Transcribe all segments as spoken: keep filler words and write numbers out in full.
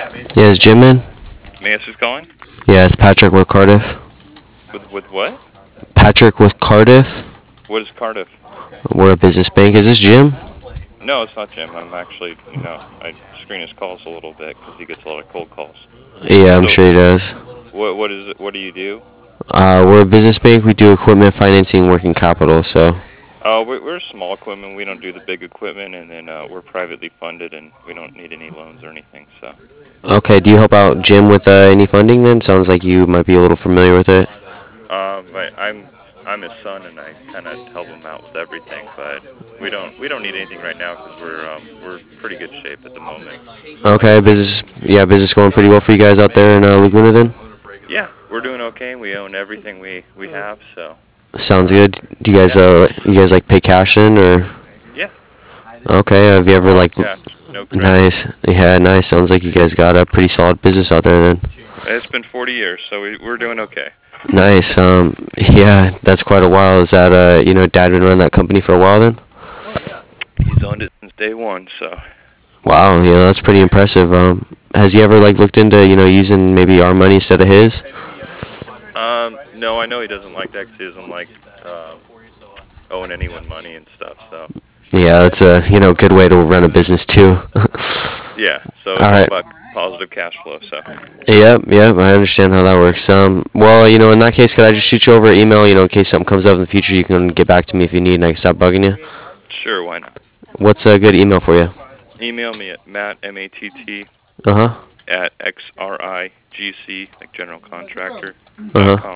Yeah, is Jim in? May I ask who's calling? Yeah, it's Patrick with Cardiff. With with what? Patrick with Cardiff. What is Cardiff? We're a business bank. Is this Jim? No, it's not Jim. I'm actually, you know, I screen his calls a little bit because he gets a lot of cold calls. Yeah, I'm So, sure he does. what what is it? What do you do? Uh, we're a business bank. We do equipment financing, working capital. So. Uh, we're, we're small equipment. We don't do the big equipment, and then uh, we're privately funded, and we don't need any loans or anything. So. Okay. Do you help out Jim with uh, any funding? Then sounds like you might be a little familiar with it. Um, I, I'm I'm his son, and I kind of help him out with everything, but we don't we don't need anything right now because we're um, we're pretty good shape at the moment. Okay. Business. Yeah, business going pretty well for you guys out there in uh, Laguna then. Yeah, we're doing okay. We own everything we we have, so. Sounds good. Do you guys uh you guys like pay cash in or? Yeah. Okay. Have you ever like? Yeah. No credit. Nice. Yeah, nice. Sounds like you guys got a pretty solid business out there then. It's been forty years, so we, we're doing okay. Nice. Um. Yeah, that's quite a while. Is that uh you know Dad been running that company for a while then? He's owned it since day one, so. Wow. Yeah, that's pretty impressive. Um. Has he ever like looked into you know using maybe our money instead of his? Um. No, I know he doesn't like that 'cause he doesn't like uh, owing anyone money and stuff. So. Yeah, that's a you know good way to run a business too. Yeah. So it's All all right. about positive cash flow. So. Yep, yep, I understand how that works. Um, well, you know, in that case, could I just shoot you over an email, you know, in case something comes up in the future, you can get back to me if you need, and I can stop bugging you? Sure. Why not? What's a good email for you? Email me at matt m a t t Uh-huh. at x r i g c like general contractor Uh-huh. dot com.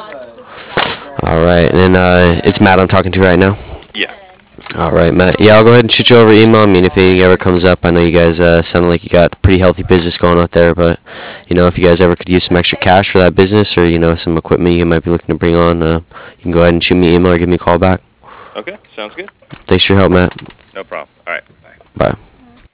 All right, and uh, it's Matt I'm talking to right now? Yeah. All right, Matt. Yeah, I'll go ahead and shoot you over email. I mean, if anything ever comes up, I know you guys uh, sound like you got a pretty healthy business going out there, but, you know, if you guys ever could use some extra cash for that business or, you know, some equipment you might be looking to bring on, uh, you can go ahead and shoot me an email or give me a call back. Okay. Sounds good. Thanks for your help, Matt. No problem. All right. Bye. Bye.